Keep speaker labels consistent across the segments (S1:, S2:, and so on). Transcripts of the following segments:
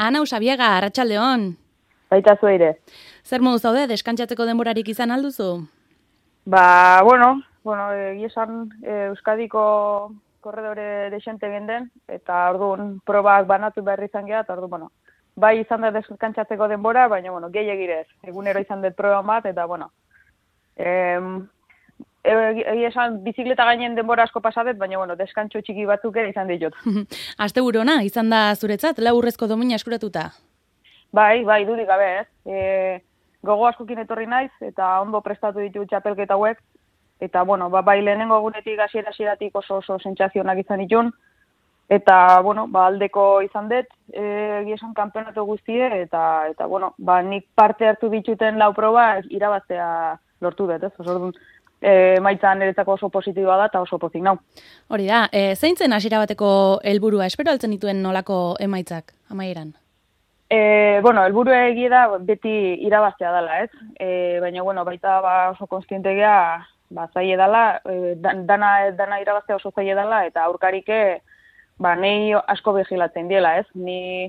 S1: Ana Usabiaga, arratsaldeon.
S2: Baita zueire.
S1: Zer modu zaude, deskantzatzeko denborarik izan alduzu?
S2: Bueno, esan Euskadiko korredore desente genden, eta orduan probak banatu behar izan geha, eta orduan, bai izan da deskantzatzeko denbora, baina, gehiagirez. Egunero izan dut proba bat, eta, egia esan bizikleta gainen denbora asko pasadet, baina, deskantxo txiki batzuk ere izan ditut.
S1: Asteburu ona, izan da zuretzat, lau urrezko domina eskuratuta?
S2: Bai, dudik gabe, ez. Gogo askokin etorri naiz, eta ondo prestatu ditu txapelketa hauek, eta, bai lehenengo egunetik hasieratik oso sentsazionak izan ditun, eta, aldeko izan dut, esan kanpeonatu guztie, eta, nik parte hartu dituten lau proba irabaztea lortu dut, ez? Orduan, emaitza niretzako oso positiboa da, eta oso pozik nau.
S1: Hori da, zein zen hasiera bateko helburua, espero altzen dituen nolako emaitzak, amaieran?
S2: Helburu egia da beti irabaztea dela, ez? Baina, baita oso konstiente gea, zaila dela, dana irabaztea oso zaila dela, eta aurkarike, nahi asko behilatzen diela, ez? Ni,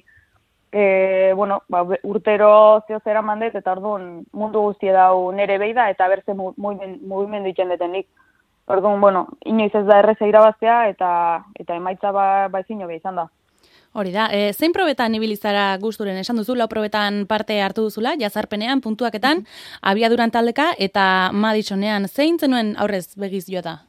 S2: urtero zehozera mandet, eta orduan mundu guztie dau nere behi da, eta berze mugimendu itzen detenik. Orduan, inoiz ez da erreza irabaztea, eta emaitza ezin jo izan da.
S1: Hori da, zein probetan ibilizara gusturen esan duzu, lau probetan parte hartu duzula, jazarpenean, puntuaketan, abiaduran taldeka, eta Madisonean, zein zenuen aurrez begiz jota?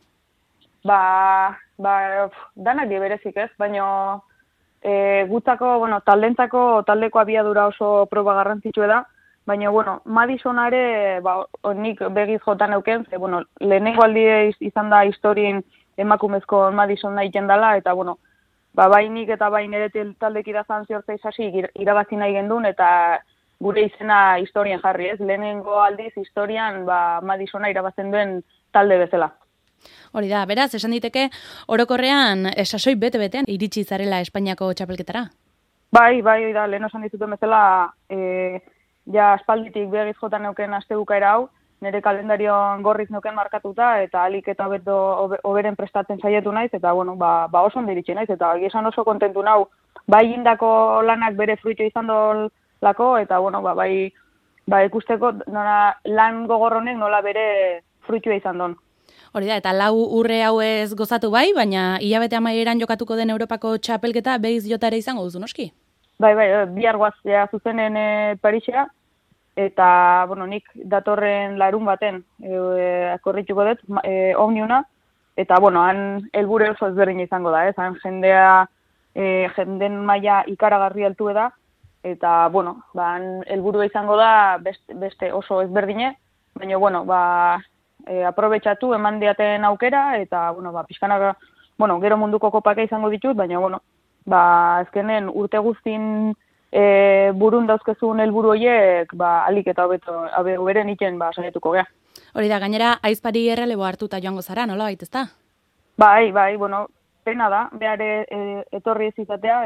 S2: Danak berezik ez, baina gutzako, taldeko abiadura oso proba garrantzitsua da, baina, Madisonare, nik begiz jota neuken, lehenengo aldi izan da historien emakumezko Madison nahi jendala, eta, bai nik eta bai nire taldek irazan ziortza izasi irabazi nahi gendun, eta gure izena historien jarri, ez? Lehenengo aldiz historian Madisona irabazten duen talde bezala.
S1: Hori da, beraz, esan diteke, orokorrean sasoi bete-betean iritsi zarela Espainiako txapelketara?
S2: Bai, da, lehen esan dituten bezala, aspalditik begiz jota neuken astebukaera hau, nire kalendarion gorriz neuken markatuta, eta alik eta oberen prestatzen saietu naiz, eta oso ondiritxe naiz, eta esan oso kontentu nau, bai indako lanak bere fruitu izan dolako, eta ikusteko lan gogorronek nola bere fruitua izan don.
S1: Hori da, eta lau urre hau ez gozatu bai, baina hilabete amaieran jokatuko den Europako txapelketa behiz jotare izango duzu, noski?
S2: Bai, bihar guaztea zuzenen Parisera, eta, nik datorren larun baten akorrituko dut, omniuna, eta, han helburu oso ezberdin izango da, ez? Han jenden maila ikaragarri altu da, eta, han helburu izango da beste oso ezberdine, baina, aprobetxatu eman diaten aukera, eta, pixkanak, gero munduko kopaka izango ditut, baina, azkenen urte guztin burun dauzkezun helburu horiek, alik eta hoberen iten saietuko gea.
S1: Hori da, gainera, aizpari errelebo hartuta joango zara, nola baita ezta?
S2: Bai, pena da, behar etorri ez izatea,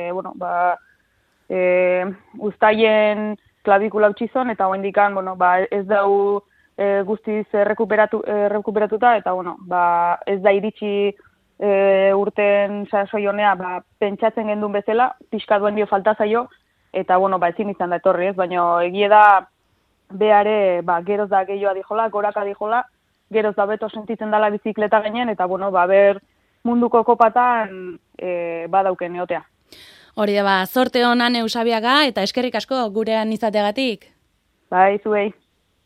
S2: uztaien klabikula utxizon, eta oendikan, ez dau guztiz rekuperatuta, eta, ez da iritsi urten sasoionea pentsatzen gendun bezala, pixka duen dio falta zaio, eta ezin izan da etorri ez, baina egie da behare geroz da gehioa dijola, goraka dijola, geroz da beto sentitzen dela bizikleta gainen, eta ber munduko kopatan badauken eotea.
S1: Hori da, zorte honan Usabiaga, eta eskerrik asko gurean izateagatik.
S2: Bai, zuei.